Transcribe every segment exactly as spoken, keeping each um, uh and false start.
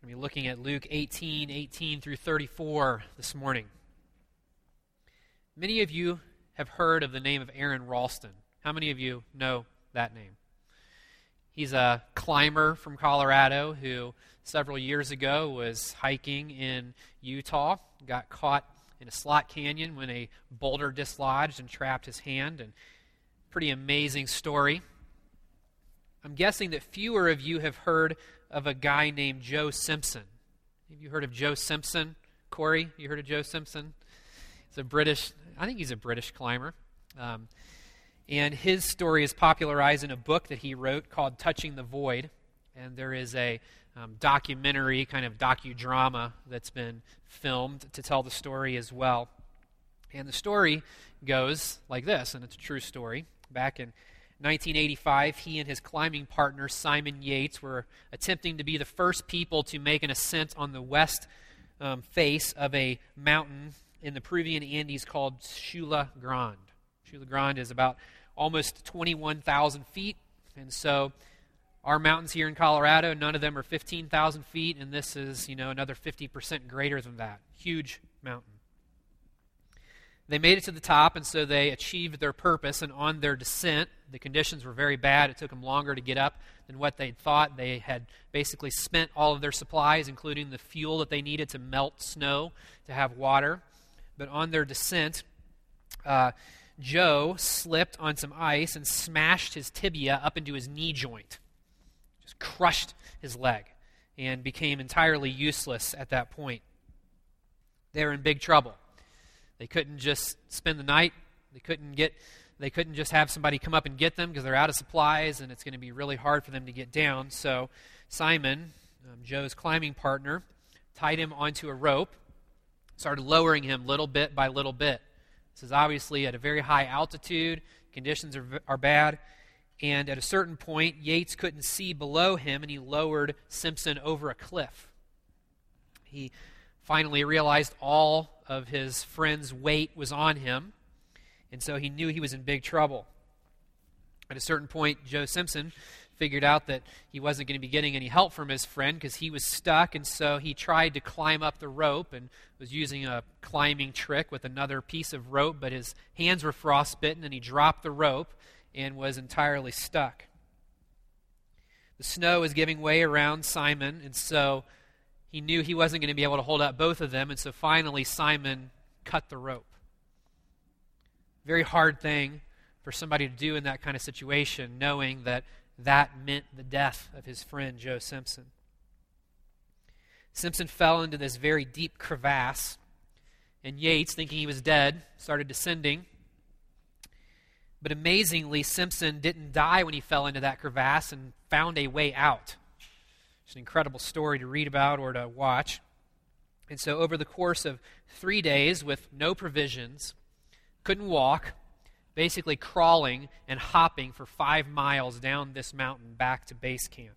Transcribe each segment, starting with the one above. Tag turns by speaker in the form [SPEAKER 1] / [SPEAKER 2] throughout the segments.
[SPEAKER 1] We're going to be looking at Luke eighteen, eighteen through thirty-four this morning. Many of you have heard of the name of Aron Ralston. How many of you know that name? He's a climber from Colorado who several years ago was hiking in Utah, got caught in a slot canyon when a boulder dislodged and trapped his hand. And pretty amazing story. I'm guessing that fewer of you have heard of a guy named Joe Simpson. Have you heard of Joe Simpson? Corey, you heard of Joe Simpson? He's a British, I think he's a British climber. Um, and his story is popularized in a book that he wrote called Touching the Void. And there is a um, documentary, kind of docudrama that's been filmed to tell the story as well. And the story goes like this, and it's a true story. Back in nineteen eighty-five, he and his climbing partner, Simon Yates, were attempting to be the first people to make an ascent on the west um, face of a mountain in the Peruvian Andes called Chula Grande. Chula Grande is about almost twenty-one thousand feet, and so our mountains here in Colorado, none of them are fifteen thousand feet, and this is, you know, another fifty percent greater than that. Huge mountain. They made it to the top, and so they achieved their purpose, and on their descent, the conditions were very bad. It took them longer to get up than what they'd thought. They had basically spent all of their supplies, including the fuel that they needed to melt snow to have water. But on their descent, uh, Joe slipped on some ice and smashed his tibia up into his knee joint. Just crushed his leg and became entirely useless at that point. They were in big trouble. They couldn't just spend the night. They couldn't get. They couldn't just have somebody come up and get them because they're out of supplies, and it's going to be really hard for them to get down. So Simon, um, Joe's climbing partner, tied him onto a rope, started lowering him little bit by little bit. This is obviously at a very high altitude. Conditions are, are bad. And at a certain point, Yates couldn't see below him, and he lowered Simpson over a cliff. He finally realized all of his friend's weight was on him, and so he knew he was in big trouble. At a certain point, Joe Simpson figured out that he wasn't going to be getting any help from his friend because he was stuck, and so he tried to climb up the rope and was using a climbing trick with another piece of rope, but his hands were frostbitten, and he dropped the rope and was entirely stuck. The snow was giving way around Simon, and so he knew he wasn't going to be able to hold up both of them, and so finally Simon cut the rope. Very hard thing for somebody to do in that kind of situation, knowing that that meant the death of his friend Joe Simpson. Simpson fell into this very deep crevasse, and Yates, thinking he was dead, started descending. But amazingly, Simpson didn't die when he fell into that crevasse and found a way out. It's an incredible story to read about or to watch. And so over the course of three days with no provisions, couldn't walk, basically crawling and hopping for five miles down this mountain back to base camp.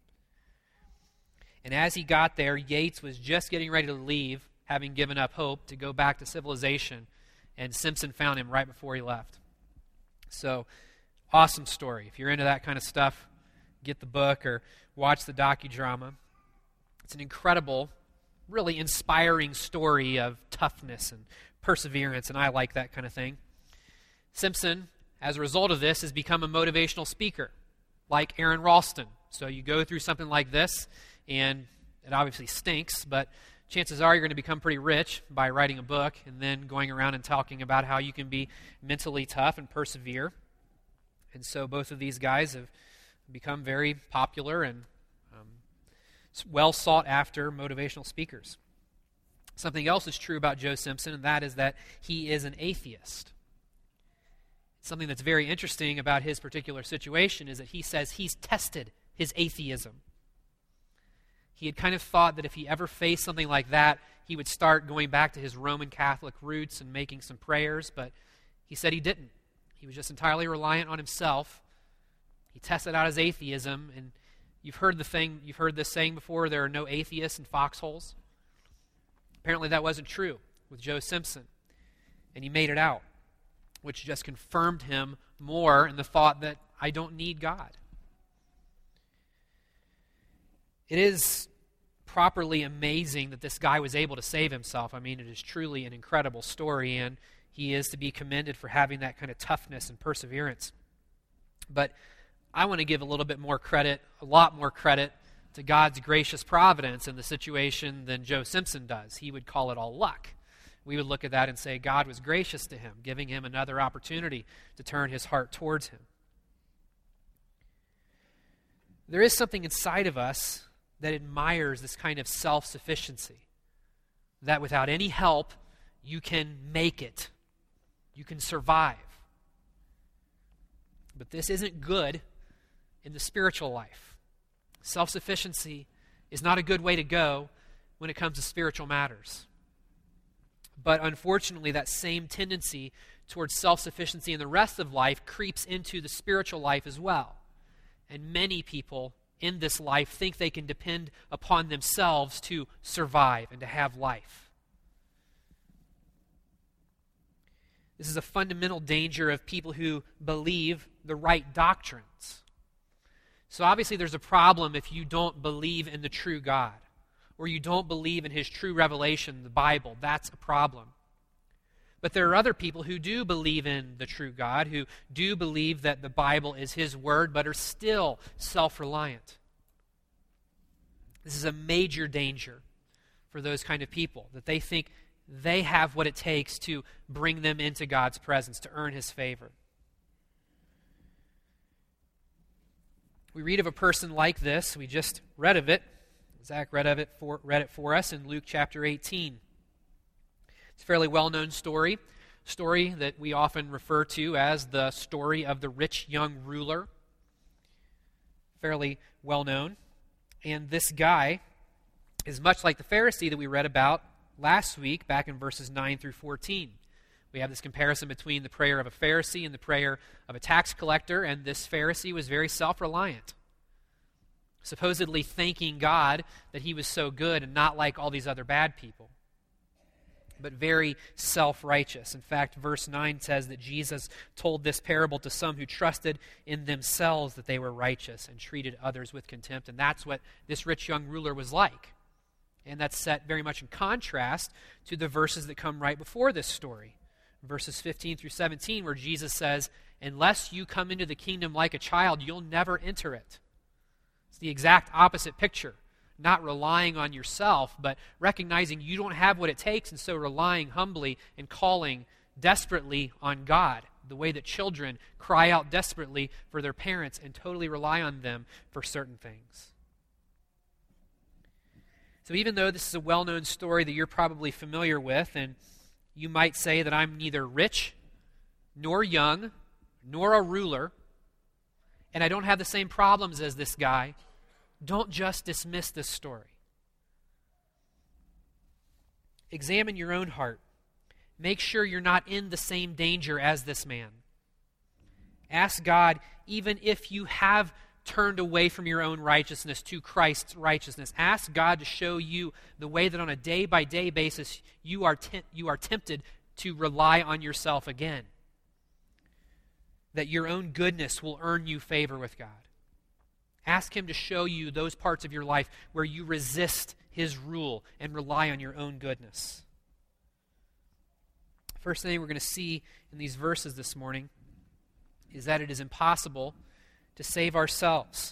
[SPEAKER 1] And as he got there, Yates was just getting ready to leave, having given up hope to go back to civilization, and Simpson found him right before he left. So, awesome story. If you're into that kind of stuff, get the book or watch the docudrama. It's an incredible, really inspiring story of toughness and perseverance, and I like that kind of thing. Simpson, as a result of this, has become a motivational speaker, like Aron Ralston. So you go through something like this, and it obviously stinks, but chances are you're going to become pretty rich by writing a book and then going around and talking about how you can be mentally tough and persevere. And so both of these guys have become very popular and um, well sought after motivational speakers. Something else is true about Joe Simpson, and that is that he is an atheist. Something that's very interesting about his particular situation is that he says he's tested his atheism. He had kind of thought that if he ever faced something like that, he would start going back to his Roman Catholic roots and making some prayers, but he said he didn't. He was just entirely reliant on himself. He tested out his atheism, and you've heard the thing, you've heard this saying before, there are no atheists in foxholes. Apparently that wasn't true with Joe Simpson, and he made it out, which just confirmed him more in the thought that I don't need God. It is properly amazing that this guy was able to save himself. I mean, it is truly an incredible story, and he is to be commended for having that kind of toughness and perseverance. But I want to give a little bit more credit, a lot more credit, to God's gracious providence in the situation than Joe Simpson does. He would call it all luck. We would look at that and say God was gracious to him, giving him another opportunity to turn his heart towards him. There is something inside of us that admires this kind of self-sufficiency, that without any help, you can make it. You can survive. But this isn't good in the spiritual life. Self-sufficiency is not a good way to go when it comes to spiritual matters. But unfortunately, that same tendency towards self-sufficiency in the rest of life creeps into the spiritual life as well. And many people in this life think they can depend upon themselves to survive and to have life. This is a fundamental danger of people who believe the right doctrines. So obviously there's a problem if you don't believe in the true God, or you don't believe in his true revelation, the Bible. That's a problem. But there are other people who do believe in the true God, who do believe that the Bible is his word, but are still self-reliant. This is a major danger for those kind of people, that they think they have what it takes to bring them into God's presence, to earn his favor. We read of a person like this. We just read of it. Zach read of it for, read it for us in Luke chapter eighteen. It's a fairly well-known story, story that we often refer to as the story of the rich young ruler. Fairly well-known. And this guy is much like the Pharisee that we read about last week, back in verses nine through fourteen. We have this comparison between the prayer of a Pharisee and the prayer of a tax collector, and this Pharisee was very self-reliant, supposedly thanking God that he was so good and not like all these other bad people, but very self-righteous. In fact, verse nine says that Jesus told this parable to some who trusted in themselves that they were righteous and treated others with contempt, and that's what this rich young ruler was like. And that's set very much in contrast to the verses that come right before this story. Verses fifteen through seventeen, where Jesus says, "Unless you come into the kingdom like a child, you'll never enter it." It's the exact opposite picture. Not relying on yourself, but recognizing you don't have what it takes, and so relying humbly and calling desperately on God, the way that children cry out desperately for their parents and totally rely on them for certain things. So even though this is a well-known story that you're probably familiar with, and you might say that I'm neither rich, nor young, nor a ruler, and I don't have the same problems as this guy, don't just dismiss this story. Examine your own heart. Make sure you're not in the same danger as this man. Ask God, even if you have turned away from your own righteousness to Christ's righteousness, ask God to show you the way that on a day-by-day basis you are te- you are tempted to rely on yourself again. That your own goodness will earn you favor with God. Ask him to show you those parts of your life where you resist his rule and rely on your own goodness. First thing we're going to see in these verses this morning is that it is impossible to save ourselves.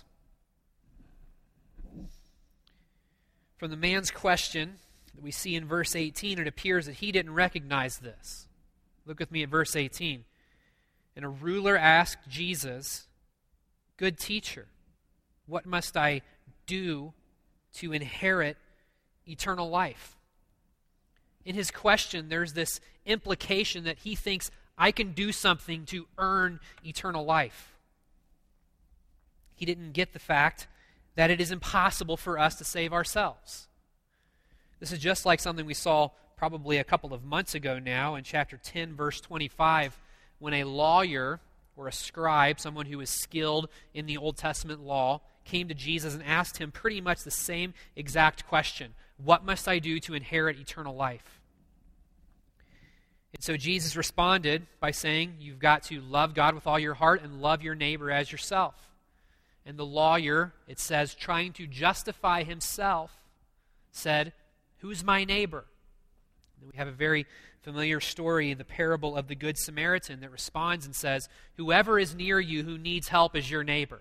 [SPEAKER 1] From the man's question that we see in verse eighteen, it appears that he didn't recognize this. Look with me at verse eighteen. And a ruler asked Jesus, "Good teacher, what must I do to inherit eternal life?" In his question, there's this implication that he thinks, I can do something to earn eternal life. He didn't get the fact that it is impossible for us to save ourselves. This is just like something we saw probably a couple of months ago now in chapter ten, verse twenty-five, when a lawyer or a scribe, someone who was skilled in the Old Testament law, came to Jesus and asked him pretty much the same exact question. What must I do to inherit eternal life? And so Jesus responded by saying, you've got to love God with all your heart and love your neighbor as yourself. And the lawyer, it says, trying to justify himself, said, "Who's my neighbor?" And we have a very familiar story in the parable of the Good Samaritan that responds and says, "Whoever is near you who needs help is your neighbor."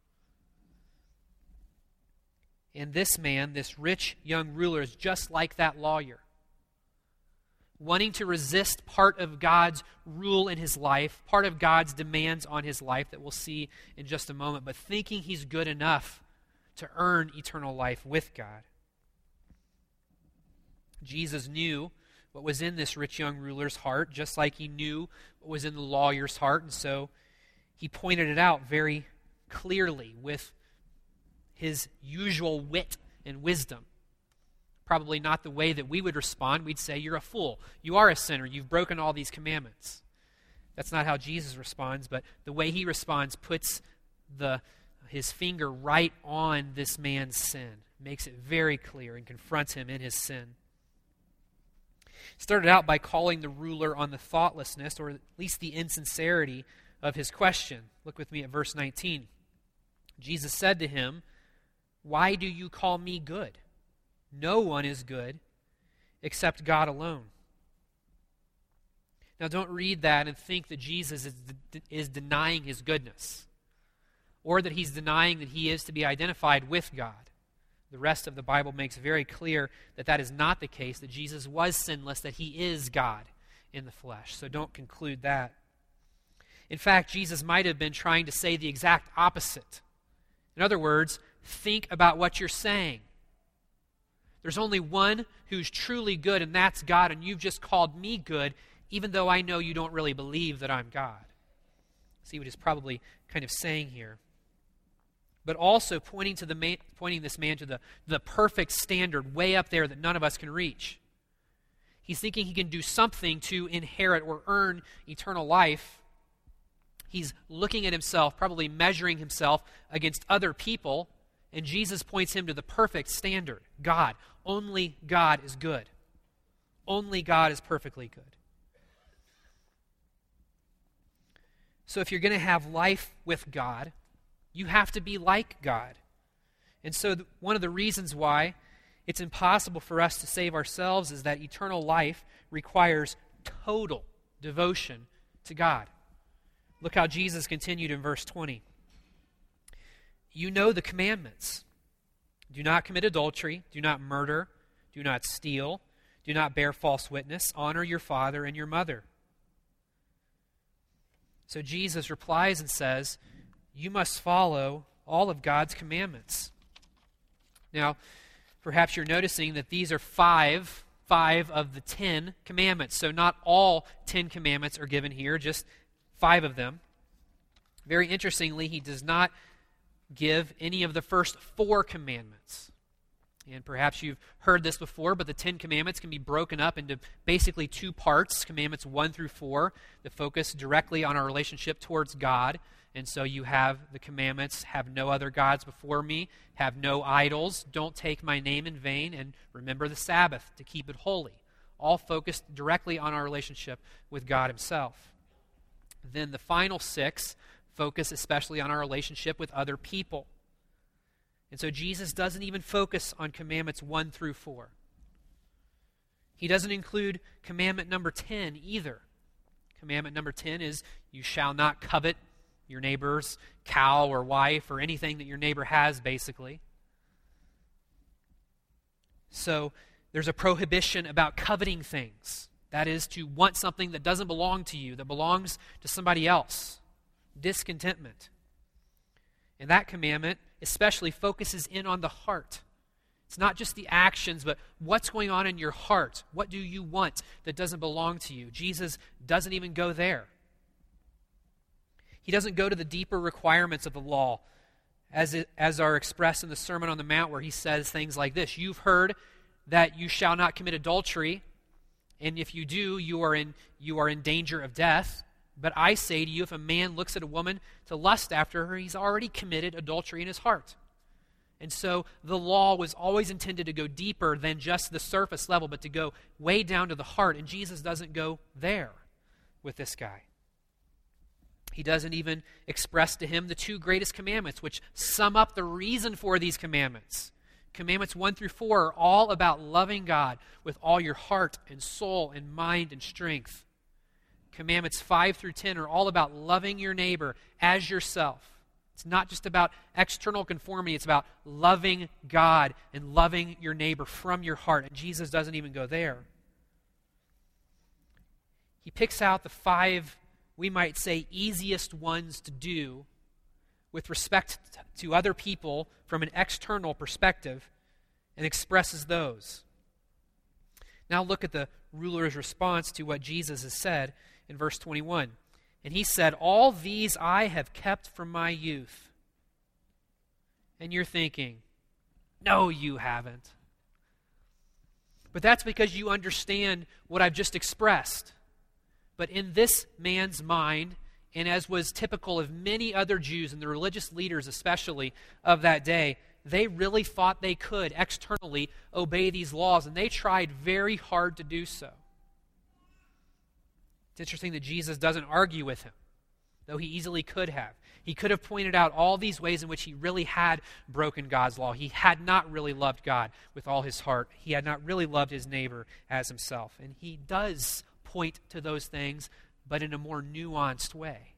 [SPEAKER 1] And this man, this rich young ruler, is just like that lawyer, wanting to resist part of God's rule in his life, part of God's demands on his life that we'll see in just a moment, but thinking he's good enough to earn eternal life with God. Jesus knew what was in this rich young ruler's heart, just like he knew what was in the lawyer's heart, and so he pointed it out very clearly with his usual wit and wisdom. Probably not the way that we would respond. We'd say, "You're a fool. You are a sinner. You've broken all these commandments." That's not how Jesus responds, but the way he responds puts the his finger right on this man's sin, makes it very clear, and confronts him in his sin. He started out by calling the ruler on the thoughtlessness, or at least the insincerity, of his question. Look with me at verse nineteen. Jesus said to him, "Why do you call me good? No one is good except God alone." Now don't read that and think that Jesus is, de- is denying his goodness, or that he's denying that he is to be identified with God. The rest of the Bible makes very clear that that is not the case, that Jesus was sinless, that he is God in the flesh. So don't conclude that. In fact, Jesus might have been trying to say the exact opposite. In other words, think about what you're saying. There's only one who's truly good, and that's God, and you've just called me good, even though I know you don't really believe that I'm God. See what he's probably kind of saying here. But also pointing to the man, pointing this man to the, the perfect standard way up there that none of us can reach. He's thinking he can do something to inherit or earn eternal life. He's looking at himself, probably measuring himself against other people, and Jesus points him to the perfect standard, God. Only God is good. Only God is perfectly good. So if you're going to have life with God, you have to be like God. And so th- one of the reasons why it's impossible for us to save ourselves is that eternal life requires total devotion to God. Look how Jesus continued in verse twenty. You know the commandments. Do not commit adultery. Do not murder. Do not steal. Do not bear false witness. Honor your father and your mother. So Jesus replies and says, you must follow all of God's commandments. Now, perhaps you're noticing that these are five, five of the ten commandments. So not all ten commandments are given here, just five of them. Very interestingly, he does not give any of the first four commandments. And perhaps you've heard this before, but the Ten Commandments can be broken up into basically two parts, commandments one through four, that focus directly on our relationship towards God. And so you have the commandments, have no other gods before me, have no idols, don't take my name in vain, and remember the Sabbath to keep it holy. All focused directly on our relationship with God himself. Then the final six focus especially on our relationship with other people. And so Jesus doesn't even focus on commandments one through four. He doesn't include commandment number ten either. Commandment number ten is, you shall not covet your neighbor's cow or wife or anything that your neighbor has, basically. So there's a prohibition about coveting things. That is to want something that doesn't belong to you, that belongs to somebody else. Discontentment. And that commandment especially focuses in on the heart. It's not just the actions, but what's going on in your heart. What do you want that doesn't belong to you? Jesus doesn't even go there. He doesn't go to the deeper requirements of the law as, it, as are expressed in the Sermon on the Mount, where he says things like this. You've heard that you shall not commit adultery, and if you do, you are in, you are in danger of death. But I say to you, if a man looks at a woman to lust after her, he's already committed adultery in his heart. And so the law was always intended to go deeper than just the surface level, but to go way down to the heart. And Jesus doesn't go there with this guy. He doesn't even express to him the two greatest commandments, which sum up the reason for these commandments. Commandments one through four are all about loving God with all your heart and soul and mind and strength. Commandments five through ten are all about loving your neighbor as yourself. It's not just about external conformity. It's about loving God and loving your neighbor from your heart. And Jesus doesn't even go there. He picks out the five, we might say, easiest ones to do with respect to other people from an external perspective and expresses those. Now look at the ruler's response to what Jesus has said in verse twenty-one. And he said, all these I have kept from my youth. And you're thinking, no, you haven't. But that's because you understand what I've just expressed. But in this man's mind, and as was typical of many other Jews and the religious leaders especially of that day, they really thought they could externally obey these laws, and they tried very hard to do so. It's interesting that Jesus doesn't argue with him, though he easily could have. He could have pointed out all these ways in which he really had broken God's law. He had not really loved God with all his heart. He had not really loved his neighbor as himself. And he does point to those things, but in a more nuanced way.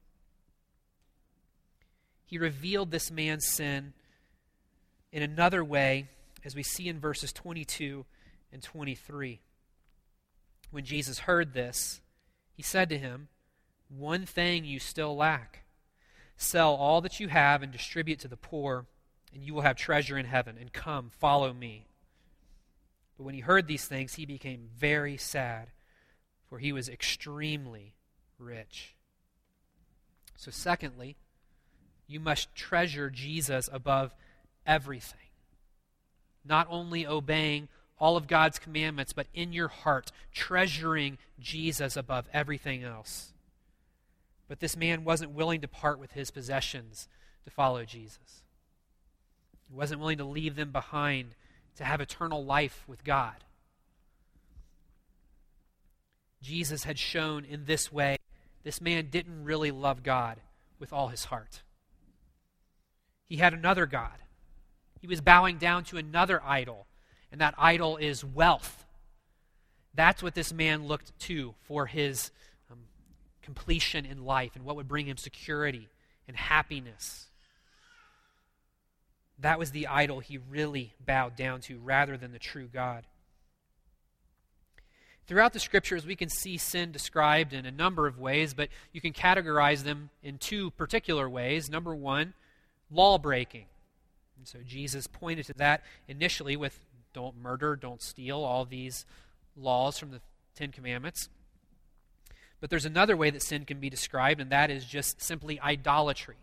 [SPEAKER 1] He revealed this man's sin in another way, as we see in verses twenty-two and twenty-three. When Jesus heard this, he said to him, one thing you still lack. Sell all that you have and distribute to the poor, and you will have treasure in heaven. And come, follow me. But when he heard these things, he became very sad, for he was extremely rich. So secondly, you must treasure Jesus above everything. Not only obeying all of God's commandments, but in your heart, treasuring Jesus above everything else. But this man wasn't willing to part with his possessions to follow Jesus. He wasn't willing to leave them behind to have eternal life with God. Jesus had shown in this way this man didn't really love God with all his heart. He had another God. He was bowing down to another idol, and that idol is wealth. That's what this man looked to for his um, completion in life and what would bring him security and happiness. That was the idol he really bowed down to rather than the true God. Throughout the Scriptures, we can see sin described in a number of ways, but you can categorize them in two particular ways. Number one, law-breaking. And so Jesus pointed to that initially with don't murder, don't steal, all these laws from the Ten Commandments. But there's another way that sin can be described, and that is just simply idolatry.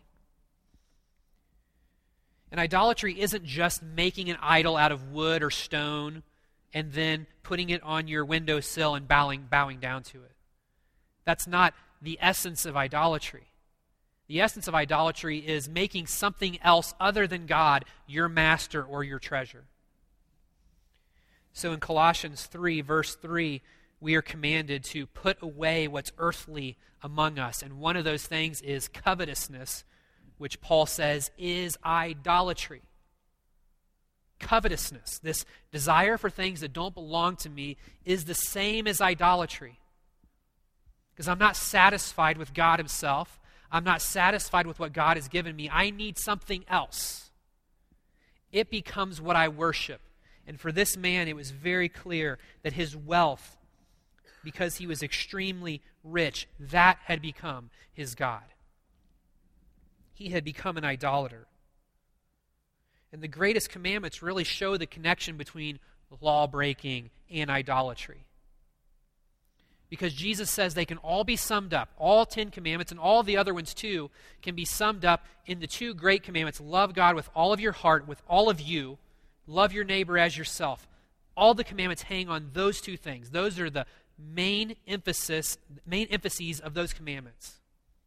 [SPEAKER 1] And idolatry isn't just making an idol out of wood or stone and then putting it on your windowsill and bowing, bowing down to it. That's not the essence of idolatry. The essence of idolatry is making something else other than God your master or your treasure. So in Colossians three, verse three, we are commanded to put away what's earthly among us. And one of those things is covetousness, which Paul says is idolatry. Covetousness, this desire for things that don't belong to me, is the same as idolatry. Because I'm not satisfied with God himself. I'm not satisfied with what God has given me. I need something else. It becomes what I worship. And for this man, it was very clear that his wealth, because he was extremely rich, that had become his God. He had become an idolater. And the greatest commandments really show the connection between law-breaking and idolatry. Because Jesus says they can all be summed up. All Ten Commandments and all the other ones too can be summed up in the two great commandments. Love God with all of your heart, with all of you. Love your neighbor as yourself. All the commandments hang on those two things. Those are the main emphasis, main emphases of those commandments.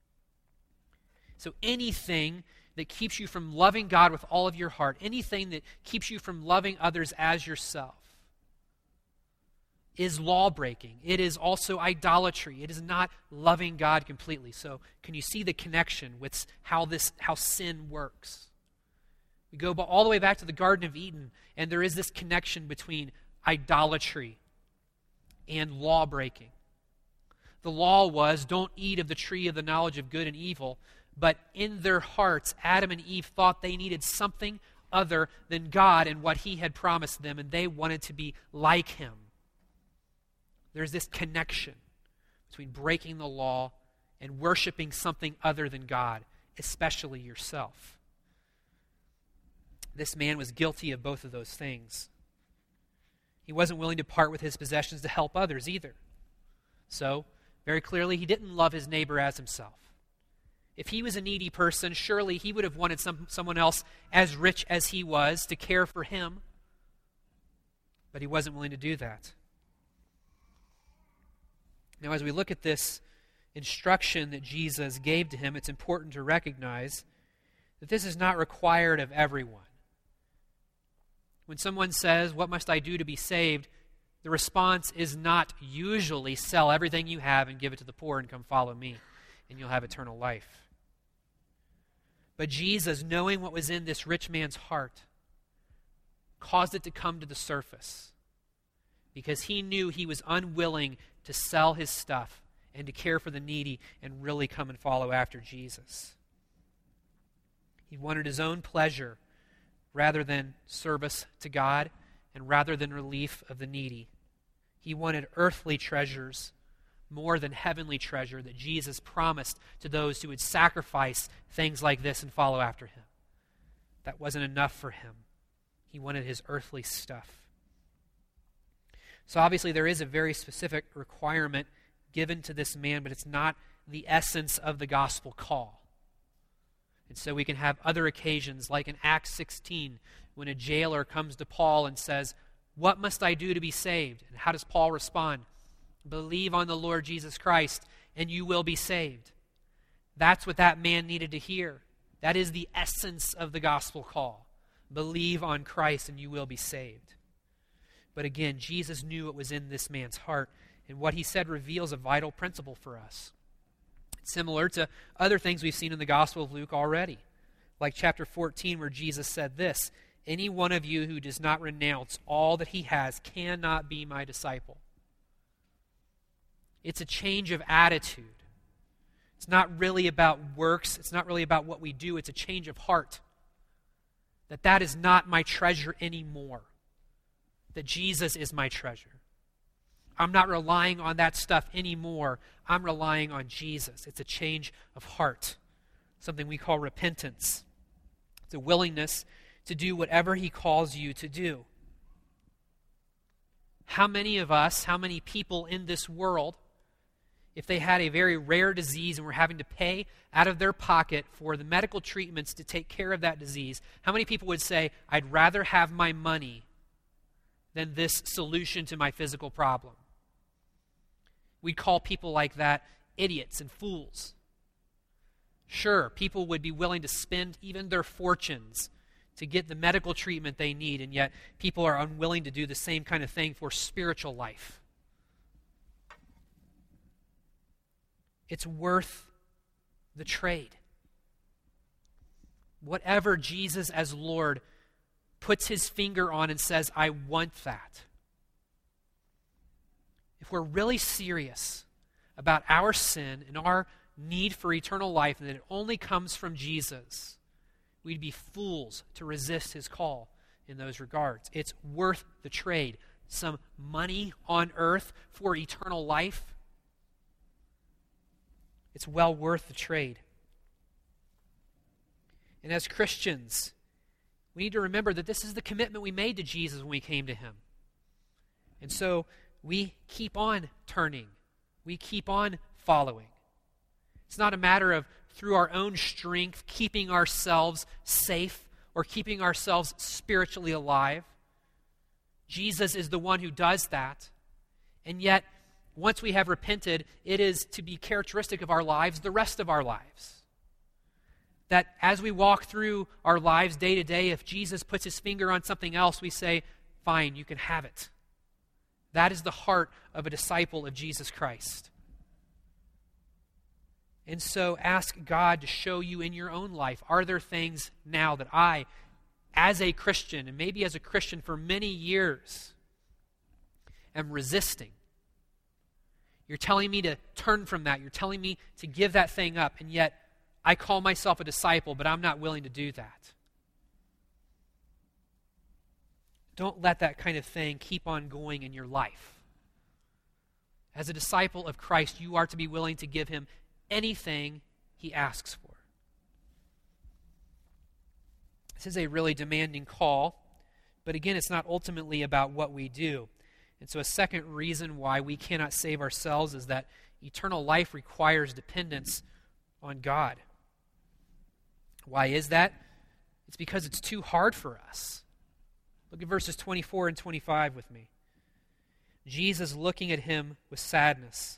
[SPEAKER 1] So anything that keeps you from loving God with all of your heart, anything that keeps you from loving others as yourself, is law-breaking. It is also idolatry. It is not loving God completely. So can you see the connection with how this, how sin works? We go all the way back to the Garden of Eden, and there is this connection between idolatry and law breaking. The law was, don't eat of the tree of the knowledge of good and evil, but in their hearts, Adam and Eve thought they needed something other than God and what he had promised them, and they wanted to be like him. There's this connection between breaking the law and worshiping something other than God, especially yourself. This man was guilty of both of those things. He wasn't willing to part with his possessions to help others either. So, very clearly, he didn't love his neighbor as himself. If he was a needy person, surely he would have wanted some, someone else as rich as he was to care for him. But he wasn't willing to do that. Now, as we look at this instruction that Jesus gave to him, it's important to recognize that this is not required of everyone. When someone says, "What must I do to be saved?" the response is not usually, "Sell everything you have and give it to the poor and come follow me, and you'll have eternal life." But Jesus, knowing what was in this rich man's heart, caused it to come to the surface because he knew he was unwilling to sell his stuff and to care for the needy and really come and follow after Jesus. He wanted his own pleasure rather than service to God and rather than relief of the needy. He wanted earthly treasures more than heavenly treasure that Jesus promised to those who would sacrifice things like this and follow after him. That wasn't enough for him. He wanted his earthly stuff. So obviously there is a very specific requirement given to this man, but it's not the essence of the gospel call. And so we can have other occasions, like in Acts sixteen, when a jailer comes to Paul and says, "What must I do to be saved?" And how does Paul respond? "Believe on the Lord Jesus Christ, and you will be saved." That's what that man needed to hear. That is the essence of the gospel call. Believe on Christ, and you will be saved. But again, Jesus knew what was in this man's heart, and what he said reveals a vital principle for us. It's similar to other things we've seen in the Gospel of Luke already, like chapter fourteen, where Jesus said this, "Any one of you who does not renounce all that he has cannot be my disciple." It's a change of attitude. It's not really about works. It's not really about what we do. It's a change of heart. That that is not my treasure anymore. That Jesus is my treasure. I'm not relying on that stuff anymore. I'm relying on Jesus. It's a change of heart. Something we call repentance. It's a willingness to do whatever he calls you to do. How many of us, how many people in this world, if they had a very rare disease and were having to pay out of their pocket for the medical treatments to take care of that disease, how many people would say, "I'd rather have my money than this solution to my physical problem"? We'd call people like that idiots and fools. Sure, people would be willing to spend even their fortunes to get the medical treatment they need, and yet people are unwilling to do the same kind of thing for spiritual life. It's worth the trade. Whatever Jesus as Lord puts his finger on and says, "I want that." If we're really serious about our sin and our need for eternal life and that it only comes from Jesus, we'd be fools to resist his call in those regards. It's worth the trade. Some money on earth for eternal life. It's well worth the trade. And as Christians, we need to remember that this is the commitment we made to Jesus when we came to him. And so we keep on turning. We keep on following. It's not a matter of, through our own strength, keeping ourselves safe or keeping ourselves spiritually alive. Jesus is the one who does that. And yet, once we have repented, it is to be characteristic of our lives the rest of our lives. That as we walk through our lives day to day, if Jesus puts his finger on something else, we say, "Fine, you can have it." That is the heart of a disciple of Jesus Christ. And so ask God to show you in your own life, are there things now that I as a Christian, and maybe as a Christian for many years, am resisting. You're telling me to turn from that. You're telling me to give that thing up, and yet I call myself a disciple, but I'm not willing to do that. Don't let that kind of thing keep on going in your life. As a disciple of Christ, you are to be willing to give him anything he asks for. This is a really demanding call, but again, it's not ultimately about what we do. And so a second reason why we cannot save ourselves is that eternal life requires dependence on God. Why is that? It's because it's too hard for us. Look at verses twenty-four and twenty-five with me. Jesus looking at him with sadness.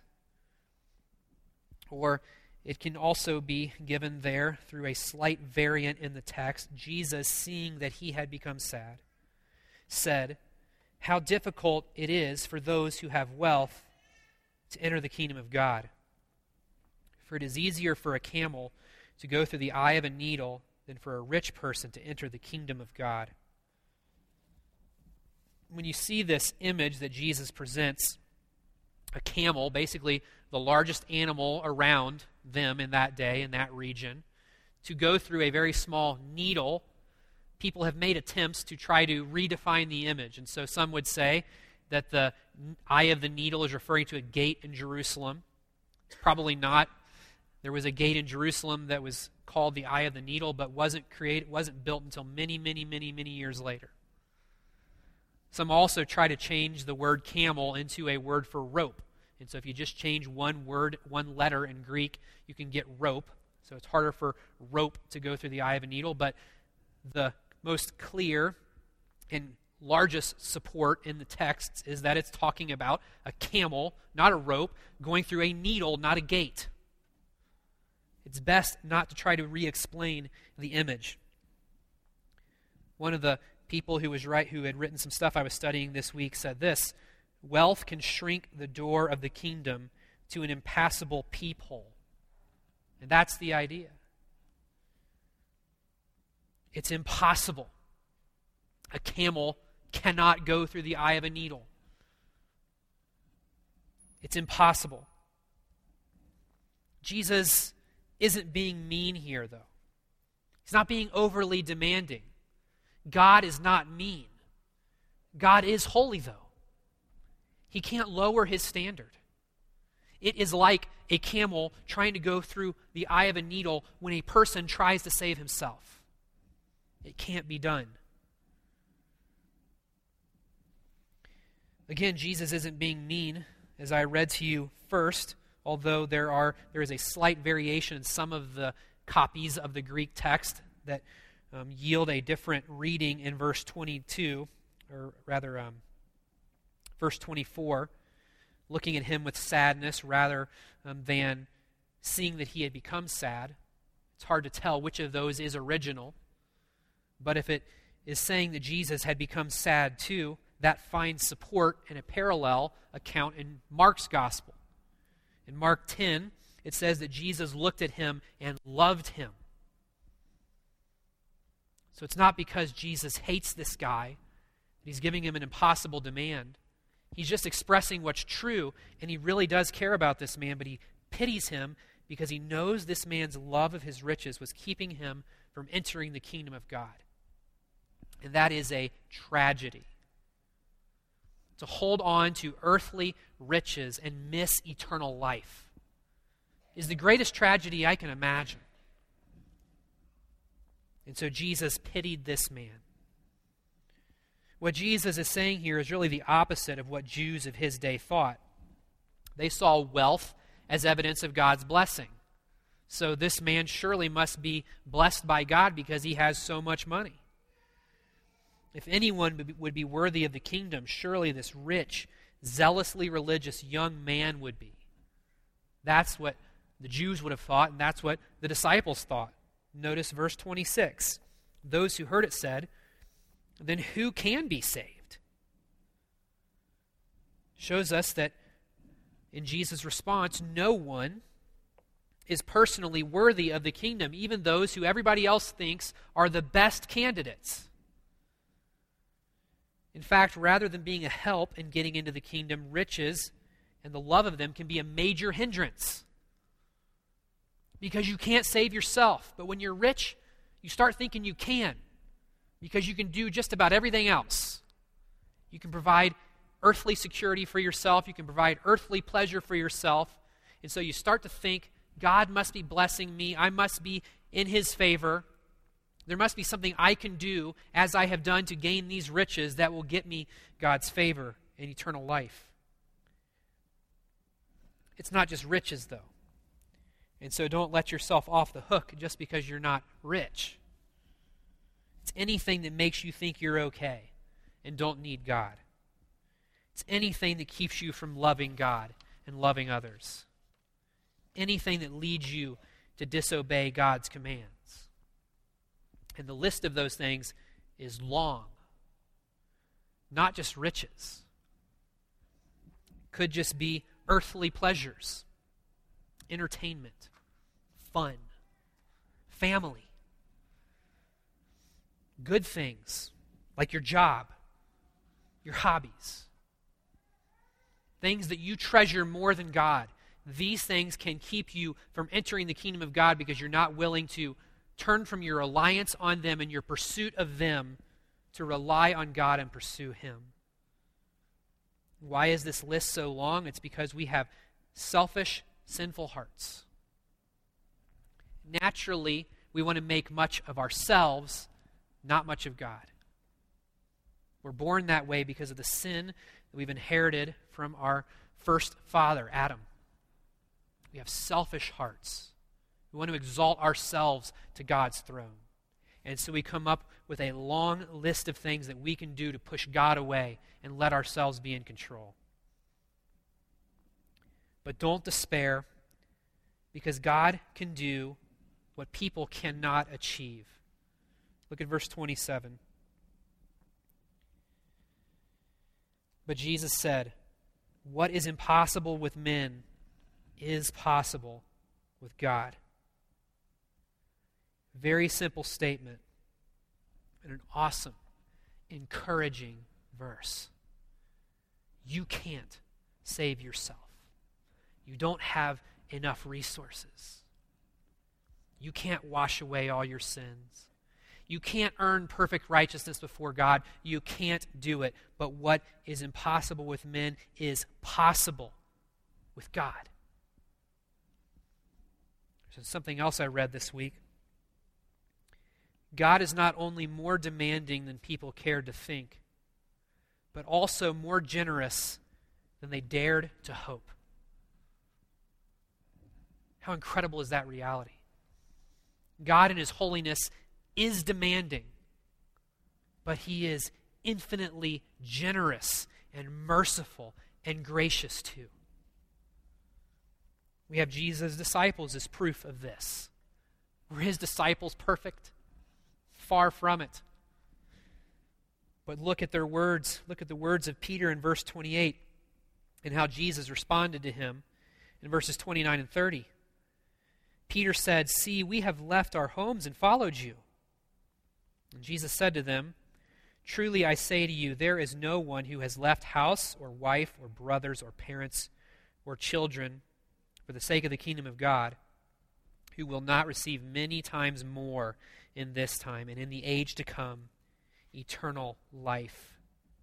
[SPEAKER 1] Or it can also be given there through a slight variant in the text. Jesus, seeing that he had become sad, said, "How difficult it is for those who have wealth to enter the kingdom of God. For it is easier for a camel to go through the eye of a needle than for a rich person to enter the kingdom of God." When you see this image that Jesus presents, a camel, basically the largest animal around them in that day, in that region, to go through a very small needle, people have made attempts to try to redefine the image. And so some would say that the eye of the needle is referring to a gate in Jerusalem. It's probably not. There was a gate in Jerusalem that was called the eye of the needle, but wasn't created, wasn't built until many, many, many, many years later. Some also try to change the word camel into a word for rope. And so if you just change one word, one letter in Greek, you can get rope. So it's harder for rope to go through the eye of a needle. But the most clear and largest support in the texts is that it's talking about a camel, not a rope, going through a needle, not a gate. It's best not to try to re-explain the image. One of the people who was right, who had written some stuff I was studying this week, said this: wealth can shrink the door of the kingdom to an impassable peephole. And that's the idea. It's impossible. A camel cannot go through the eye of a needle. It's impossible. Jesus isn't being mean here, though. He's not being overly demanding. God is not mean. God is holy, though. He can't lower his standard. It is like a camel trying to go through the eye of a needle when a person tries to save himself. It can't be done. Again, Jesus isn't being mean, as I read to you first, although there are there is a slight variation in some of the copies of the Greek text that um, yield a different reading in verse twenty-two, or rather um, verse twenty-four, looking at him with sadness rather um, than seeing that he had become sad. It's hard to tell which of those is original, but if it is saying that Jesus had become sad too, that finds support in a parallel account in Mark's gospel. In Mark ten, it says that Jesus looked at him and loved him. So it's not because Jesus hates this guy that he's giving him an impossible demand. He's just expressing what's true, and he really does care about this man, but he pities him because he knows this man's love of his riches was keeping him from entering the kingdom of God. And that is a tragedy. To hold on to earthly riches and miss eternal life is the greatest tragedy I can imagine. And so Jesus pitied this man. What Jesus is saying here is really the opposite of what Jews of his day thought. They saw wealth as evidence of God's blessing. So this man surely must be blessed by God because he has so much money. If anyone would be worthy of the kingdom, surely this rich, zealously religious young man would be. That's what the Jews would have thought, and that's what the disciples thought. Notice verse twenty-six. Those who heard it said, "Then who can be saved?" Shows us that in Jesus' response, no one is personally worthy of the kingdom, even those who everybody else thinks are the best candidates. In fact, rather than being a help in getting into the kingdom, riches and the love of them can be a major hindrance. Because you can't save yourself. But when you're rich, you start thinking you can. Because you can do just about everything else. You can provide earthly security for yourself. You can provide earthly pleasure for yourself. And so you start to think, God must be blessing me. I must be in His favor. There must be something I can do as I have done to gain these riches that will get me God's favor and eternal life. It's not just riches, though. And so don't let yourself off the hook just because you're not rich. It's anything that makes you think you're okay and don't need God. It's anything that keeps you from loving God and loving others. Anything that leads you to disobey God's commands. And the list of those things is long. Not just riches. It could just be earthly pleasures, entertainment, fun, family, good things like your job, your hobbies, things that you treasure more than God. These things can keep you from entering the kingdom of God because you're not willing to turn from your reliance on them and your pursuit of them to rely on God and pursue Him. Why is this list so long? It's because we have selfish, sinful hearts. Naturally, we want to make much of ourselves, not much of God. We're born that way because of the sin that we've inherited from our first father, Adam. We have selfish hearts. We want to exalt ourselves to God's throne. And so we come up with a long list of things that we can do to push God away and let ourselves be in control. But don't despair, because God can do what people cannot achieve. Look at verse twenty-seven. But Jesus said, "What is impossible with men is possible with God." Very simple statement and an awesome, encouraging verse. You can't save yourself. You don't have enough resources. You can't wash away all your sins. You can't earn perfect righteousness before God. You can't do it. But what is impossible with men is possible with God. There's something else I read this week. God is not only more demanding than people cared to think, but also more generous than they dared to hope. How incredible is that reality? God in His holiness is demanding, but He is infinitely generous and merciful and gracious too. We have Jesus' disciples as proof of this. Were His disciples perfect? Far from it. But look at their words. Look at the words of Peter in verse twenty-eight and how Jesus responded to him in verses twenty-nine and thirty. Peter said, "See, we have left our homes and followed you." And Jesus said to them, "Truly I say to you, there is no one who has left house or wife or brothers or parents or children for the sake of the kingdom of God who will not receive many times more in this time and in the age to come eternal life."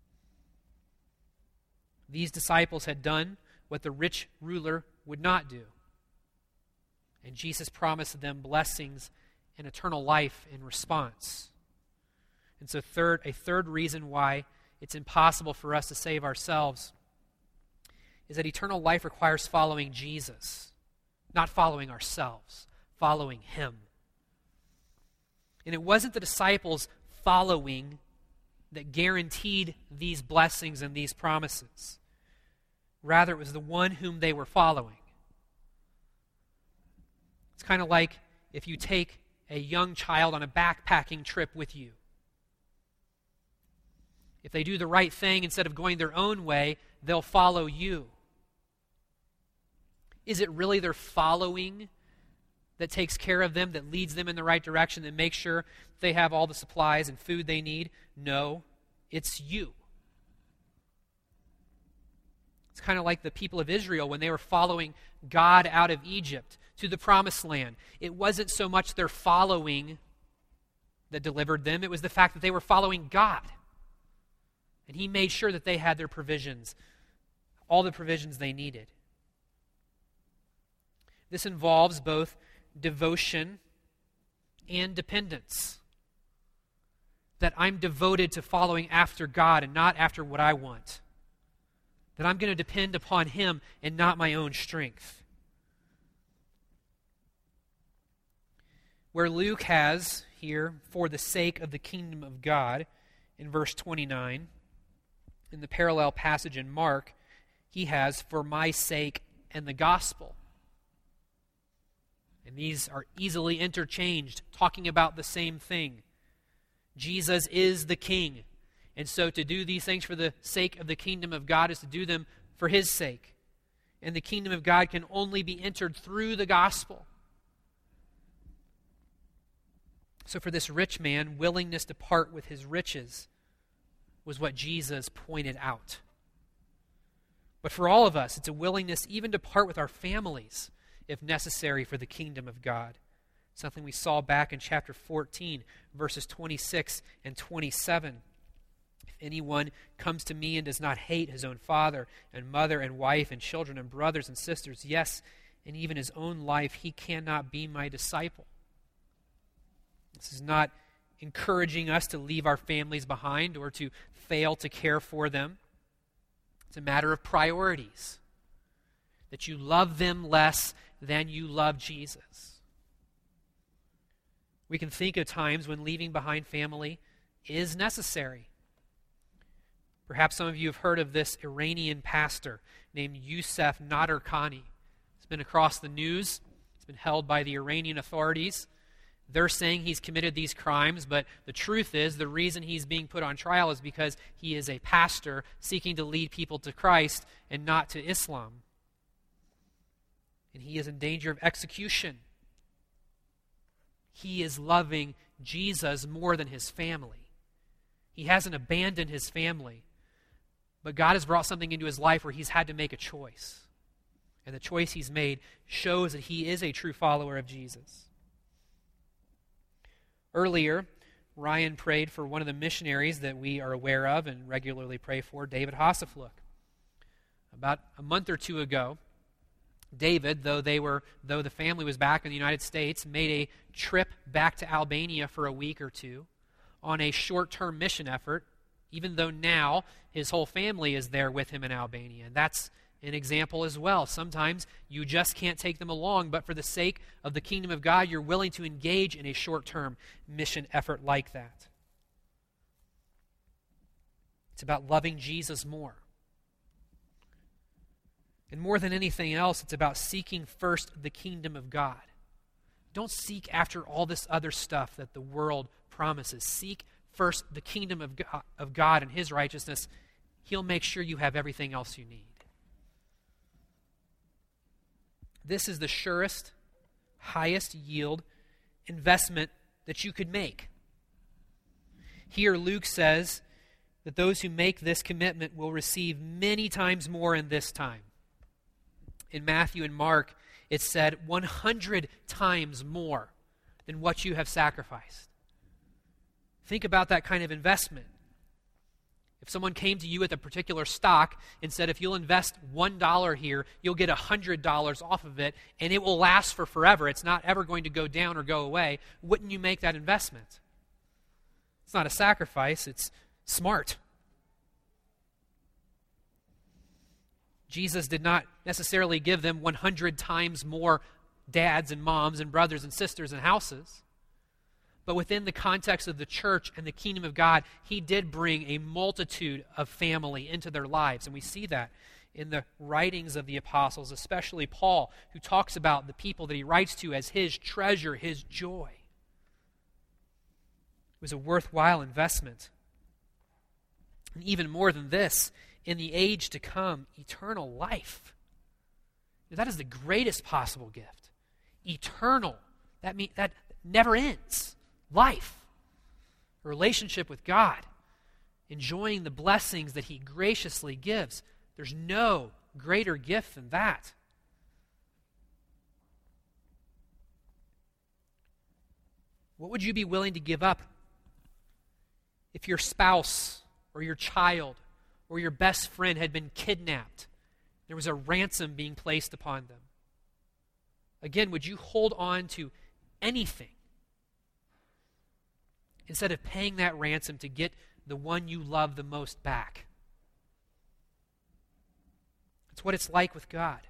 [SPEAKER 1] These disciples had done what the rich ruler would not do. And Jesus promised them blessings and eternal life in response. And so third, a third reason why it's impossible for us to save ourselves is that eternal life requires following Jesus, not following ourselves, following Him. And it wasn't the disciples following that guaranteed these blessings and these promises. Rather, it was the one whom they were following. It's kind of like if you take a young child on a backpacking trip with you. If they do the right thing instead of going their own way, they'll follow you. Is it really their following that takes care of them, that leads them in the right direction, that makes sure they have all the supplies and food they need? No, it's you. kind of like the people of Israel when they were following God out of Egypt to the promised land. It wasn't so much their following that delivered them, it was the fact that they were following God. And he made sure that they had their provisions, all the provisions they needed. This involves both devotion and dependence. That I'm devoted to following after God and not after what I want. That I'm going to depend upon him and not my own strength. Where Luke has here, for the sake of the kingdom of God, in verse twenty-nine, in the parallel passage in Mark, he has, for my sake and the gospel. And these are easily interchanged, talking about the same thing. Jesus is the king. And so to do these things for the sake of the kingdom of God is to do them for his sake. And the kingdom of God can only be entered through the gospel. So for this rich man, willingness to part with his riches was what Jesus pointed out. But for all of us, it's a willingness even to part with our families if necessary for the kingdom of God. Something we saw back in chapter fourteen, verses twenty-six and twenty-seven. If anyone comes to me and does not hate his own father and mother and wife and children and brothers and sisters, yes, and even his own life, he cannot be my disciple. This is not encouraging us to leave our families behind or to fail to care for them. It's a matter of priorities. That you love them less than you love Jesus. We can think of times when leaving behind family is necessary. Perhaps some of you have heard of this Iranian pastor named Youssef Nadarkhani. It's been across the news. It's been held by the Iranian authorities. They're saying he's committed these crimes, but the truth is the reason he's being put on trial is because he is a pastor seeking to lead people to Christ and not to Islam. And he is in danger of execution. He is loving Jesus more than his family. He hasn't abandoned his family, but God has brought something into his life where he's had to make a choice. And the choice he's made shows that he is a true follower of Jesus. Earlier, Ryan prayed for one of the missionaries that we are aware of and regularly pray for, David Hasselfluch. About a month or two ago, David, though they were, though the family was back in the United States, made a trip back to Albania for a week or two on a short-term mission effort, even though now his whole family is there with him in Albania. And that's an example as well. Sometimes you just can't take them along, but for the sake of the kingdom of God, you're willing to engage in a short-term mission effort like that. It's about loving Jesus more. And more than anything else, it's about seeking first the kingdom of God. Don't seek after all this other stuff that the world promises. Seek first the kingdom of God, of God and his righteousness. He'll make sure you have everything else you need. This is the surest, highest yield investment that you could make. Here Luke says that those who make this commitment will receive many times more in this time. In Matthew and Mark, it said one hundred times more than what you have sacrificed. Think about that kind of investment. If someone came to you with a particular stock and said, if you'll invest one dollar here, you'll get one hundred dollars off of it, and it will last for forever. It's not ever going to go down or go away. Wouldn't you make that investment? It's not a sacrifice. It's smart. Jesus did not necessarily give them one hundred times more dads and moms and brothers and sisters and houses. But within the context of the church and the kingdom of God, he did bring a multitude of family into their lives. And we see that in the writings of the apostles, especially Paul, who talks about the people that he writes to as his treasure, his joy. It was a worthwhile investment. And even more than this, in the age to come, eternal life. That is the greatest possible gift. Eternal. That mean, that never ends. Life. A relationship with God. Enjoying the blessings that he graciously gives. There's no greater gift than that? What would you be willing to give up if your spouse or your child or your best friend had been kidnapped? There was a ransom being placed upon them. Again, would you hold on to anything instead of paying that ransom to get the one you love the most back? That's what it's like with God.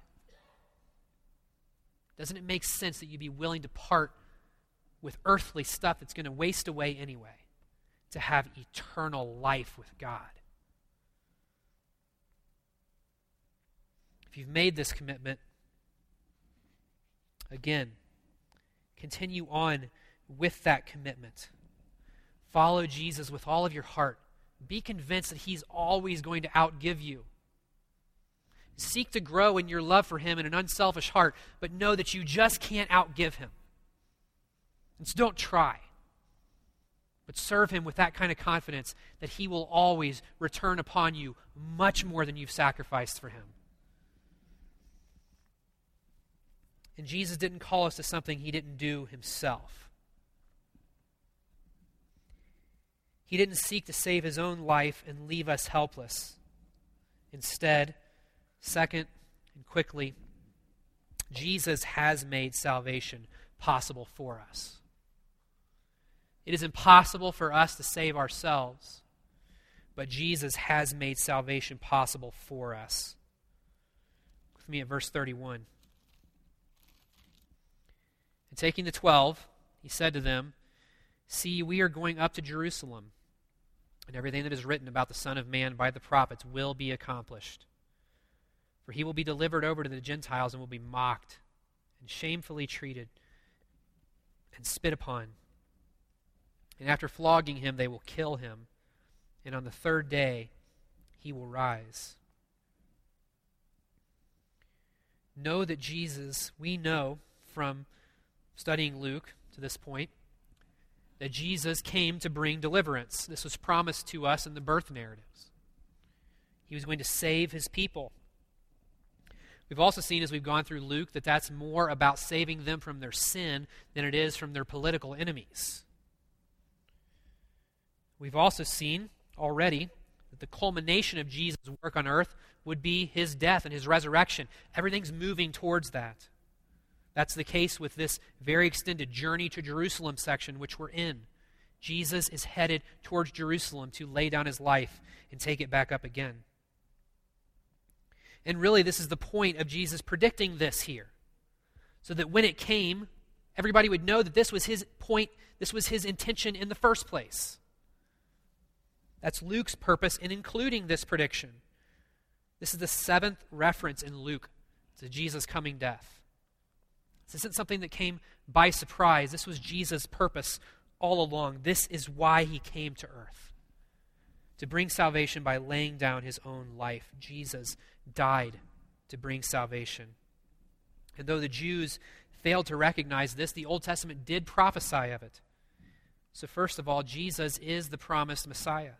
[SPEAKER 1] Doesn't it make sense that you'd be willing to part with earthly stuff that's going to waste away anyway to have eternal life with God? If you've made this commitment, again, continue on with that commitment. Follow Jesus with all of your heart. Be convinced that he's always going to outgive you. Seek to grow in your love for him in an unselfish heart, but know that you just can't outgive him. And so don't try, but serve him with that kind of confidence that he will always return upon you much more than you've sacrificed for him. And Jesus didn't call us to something he didn't do himself. He didn't seek to save his own life and leave us helpless. Instead, second and quickly, Jesus has made salvation possible for us. It is impossible for us to save ourselves, but Jesus has made salvation possible for us. Look with me at verse thirty-one. And taking the twelve, he said to them, "See, we are going up to Jerusalem, and everything that is written about the Son of Man by the prophets will be accomplished. For he will be delivered over to the Gentiles and will be mocked and shamefully treated and spit upon. And after flogging him, they will kill him. And on the third day, he will rise." Know that Jesus, we know from studying Luke to this point, that Jesus came to bring deliverance. This was promised to us in the birth narratives. He was going to save his people. We've also seen as we've gone through Luke that that's more about saving them from their sin than it is from their political enemies. We've also seen already that the culmination of Jesus' work on earth would be his death and his resurrection. Everything's moving towards that. That's the case with this very extended journey to Jerusalem section which we're in. Jesus is headed towards Jerusalem to lay down his life and take it back up again. And really, this is the point of Jesus predicting this here, so that when it came, everybody would know that this was his point, this was his intention in the first place. That's Luke's purpose in including this prediction. This is the seventh reference in Luke to Jesus' coming death. This isn't something that came by surprise. This was Jesus' purpose all along. This is why he came to earth, to bring salvation by laying down his own life. Jesus died to bring salvation. And though the Jews failed to recognize this, the Old Testament did prophesy of it. So first of all, Jesus is the promised Messiah.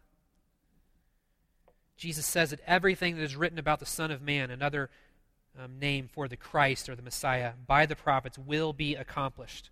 [SPEAKER 1] Jesus says that everything that is written about the Son of Man, another um, name for the Christ or the Messiah, by the prophets will be accomplished.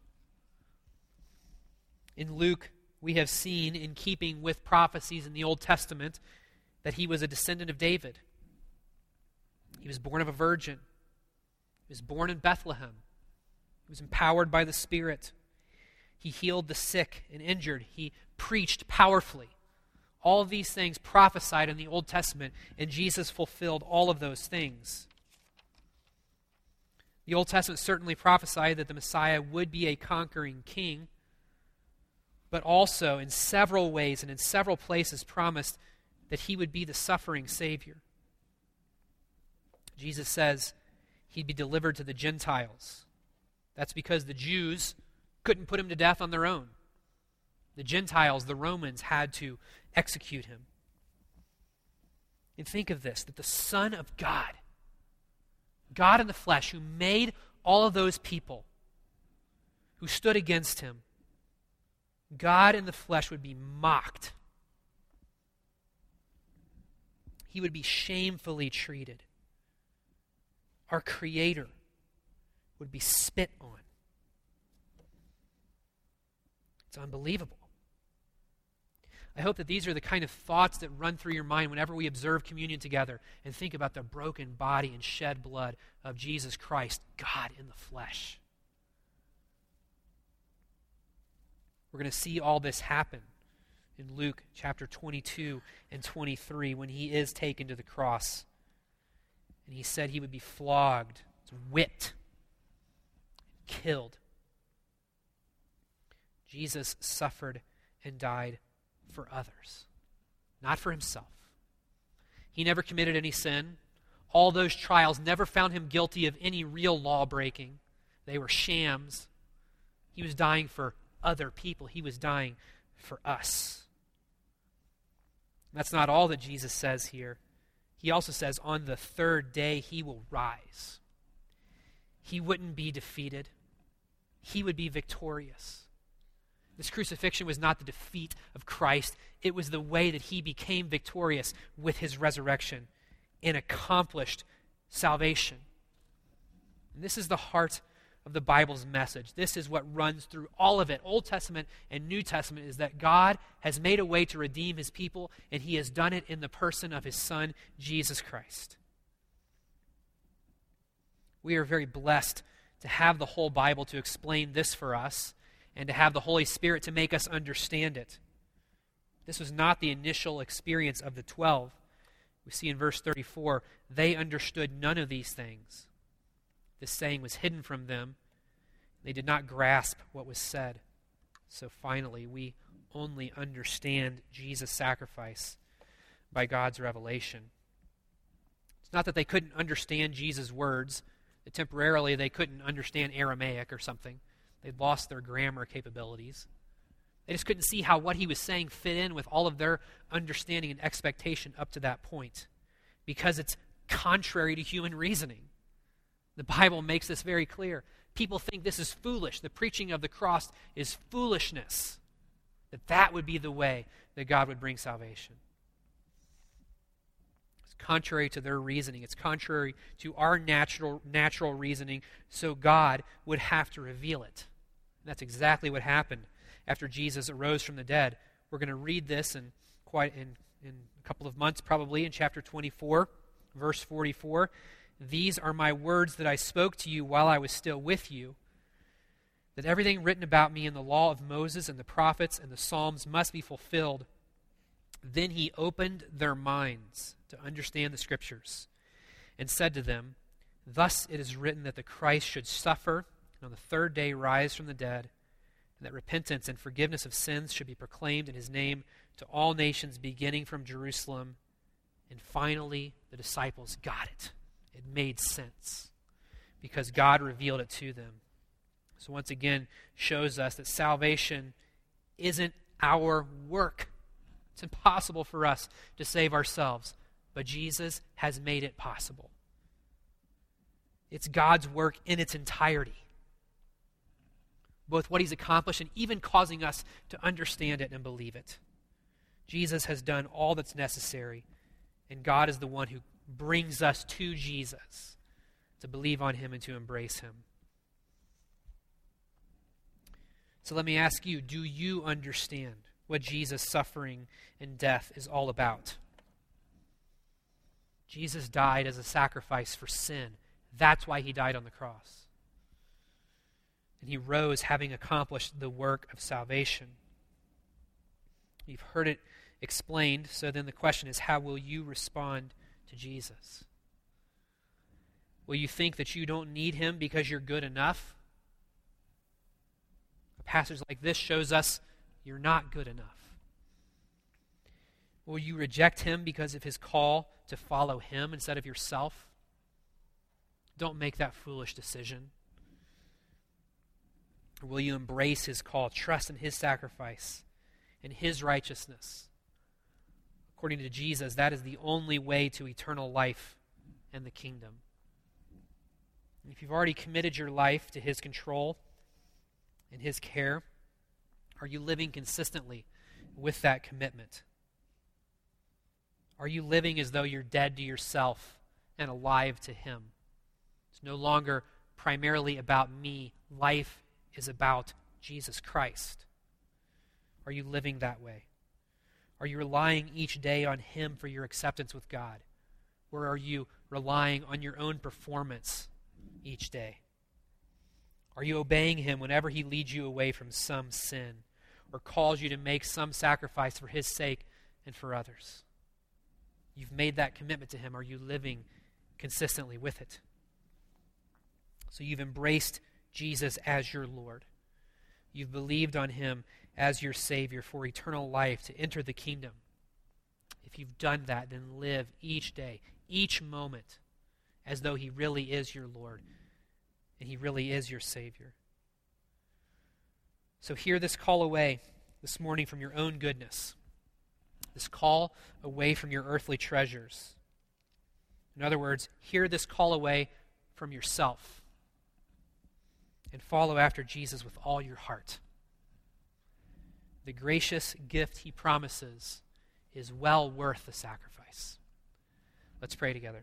[SPEAKER 1] In Luke, we have seen, in keeping with prophecies in the Old Testament, that he was a descendant of David. He was born of a virgin. He was born in Bethlehem. He was empowered by the Spirit. He healed the sick and injured. He preached powerfully. All of these things prophesied in the Old Testament, and Jesus fulfilled all of those things. The Old Testament certainly prophesied that the Messiah would be a conquering king, but also in several ways and in several places promised that he would be the suffering Savior. Jesus says he'd be delivered to the Gentiles. That's because the Jews couldn't put him to death on their own. The Gentiles, the Romans, had to execute him. And think of this, that the Son of God, God in the flesh, who made all of those people who stood against him, God in the flesh would be mocked. He would be shamefully treated. our Creator, would be spit on. It's unbelievable. I hope that these are the kind of thoughts that run through your mind whenever we observe communion together and think about the broken body and shed blood of Jesus Christ, God in the flesh. We're going to see all this happen in Luke chapter twenty-two and twenty-three when he is taken to the cross. And he said he would be flogged, whipped, killed. Jesus suffered and died for others, not for himself. He never committed any sin. All those trials never found him guilty of any real law breaking. They were shams. He was dying for other people. He was dying for us. That's not all that Jesus says here. He also says on the third day he will rise. He wouldn't be defeated. He would be victorious. This crucifixion was not the defeat of Christ. It was the way that he became victorious with his resurrection and accomplished salvation. And this is the heart of the Bible's message. This is what runs through all of it, Old Testament and New Testament, is that God has made a way to redeem his people, and he has done it in the person of his Son, Jesus Christ. We are very blessed to have the whole Bible to explain this for us, and to have the Holy Spirit to make us understand it. This was not the initial experience of the twelve. We see in verse thirty-four, they understood none of these things. This saying was hidden from them. They did not grasp what was said. So finally, we only understand Jesus' sacrifice by God's revelation. It's not that they couldn't understand Jesus' words, that temporarily they couldn't understand Aramaic or something. They'd lost their grammar capabilities. They just couldn't see how what he was saying fit in with all of their understanding and expectation up to that point, because it's contrary to human reasoning. The Bible makes this very clear. People think this is foolish. The preaching of the cross is foolishness. That that would be the way that God would bring salvation. It's contrary to their reasoning. It's contrary to our natural natural reasoning, so God would have to reveal it. And that's exactly what happened after Jesus arose from the dead. We're going to read this in quite in, in a couple of months, probably in chapter twenty-four, verse forty-four. These are my words that I spoke to you while I was still with you, that everything written about me in the law of Moses and the prophets and the Psalms must be fulfilled. Then he opened their minds to understand the Scriptures and said to them, thus it is written that the Christ should suffer and on the third day rise from the dead, and that repentance and forgiveness of sins should be proclaimed in his name to all nations beginning from Jerusalem. And finally, the disciples got it. It made sense because God revealed it to them. So once again, shows us that salvation isn't our work. It's impossible for us to save ourselves, but Jesus has made it possible. It's God's work in its entirety, both what he's accomplished and even causing us to understand it and believe it. Jesus has done all that's necessary, and God is the one who brings us to Jesus to believe on him and to embrace him. So let me ask you, do you understand what Jesus' suffering and death is all about? Jesus died as a sacrifice for sin. That's why he died on the cross. And he rose having accomplished the work of salvation. You've heard it explained, so then the question is, how will you respond to Jesus? Will you think that you don't need him because you're good enough? A passage like this shows us you're not good enough. Will you reject him because of his call to follow him instead of yourself? Don't make that foolish decision. Or will you embrace his call, trust in his sacrifice and his righteousness? According to Jesus, that is the only way to eternal life and the kingdom. And if you've already committed your life to his control and his care, are you living consistently with that commitment? Are you living as though you're dead to yourself and alive to him? It's no longer primarily about me. Life is about Jesus Christ. Are you living that way? Are you relying each day on Him for your acceptance with God? Or are you relying on your own performance each day? Are you obeying Him whenever He leads you away from some sin or calls you to make some sacrifice for His sake and for others? You've made that commitment to Him. Are you living consistently with it? So you've embraced Jesus as your Lord. You've believed on Him as your Savior for eternal life to enter the kingdom. If you've done that, then live each day, each moment, as though He really is your Lord and He really is your Savior. So hear this call away this morning from your own goodness. This call away from your earthly treasures. In other words, hear this call away from yourself and follow after Jesus with all your heart. The gracious gift He promises is well worth the sacrifice. Let's pray together.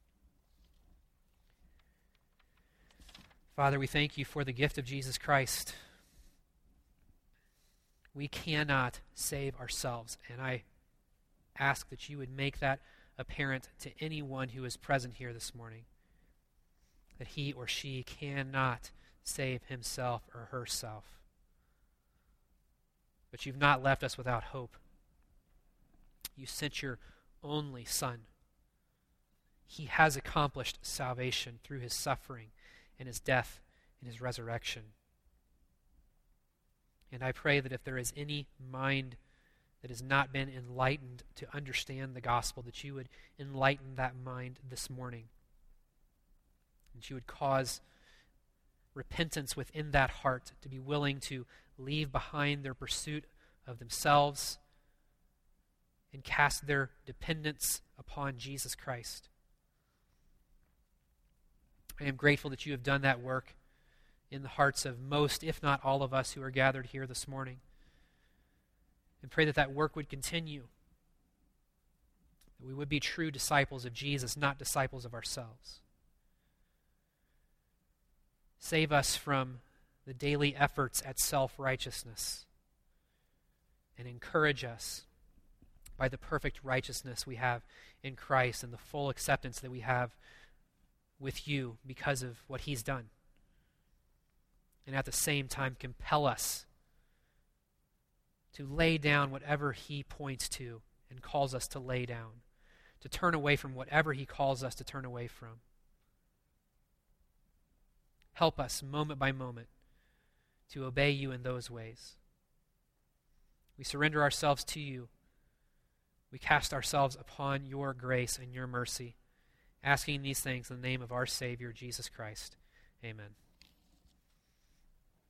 [SPEAKER 1] Father, we thank You for the gift of Jesus Christ. We cannot save ourselves, and I ask that You would make that apparent to anyone who is present here this morning, that he or she cannot save himself or herself. But You've not left us without hope. You sent Your only Son. He has accomplished salvation through His suffering and His death and His resurrection. And I pray that if there is any mind that has not been enlightened to understand the gospel, that You would enlighten that mind this morning. That You would cause repentance within that heart to be willing to leave behind their pursuit of themselves and cast their dependence upon Jesus Christ. I am grateful that You have done that work in the hearts of most, if not all of us who are gathered here this morning. And pray that that work would continue. That we would be true disciples of Jesus, not disciples of ourselves. Save us from the daily efforts at self-righteousness and encourage us by the perfect righteousness we have in Christ and the full acceptance that we have with You because of what He's done. And at the same time, compel us to lay down whatever He points to and calls us to lay down, to turn away from whatever He calls us to turn away from. Help us moment by moment to obey You in those ways. We surrender ourselves to You. We cast ourselves upon Your grace and Your mercy, asking these things in the name of our Savior, Jesus Christ. Amen.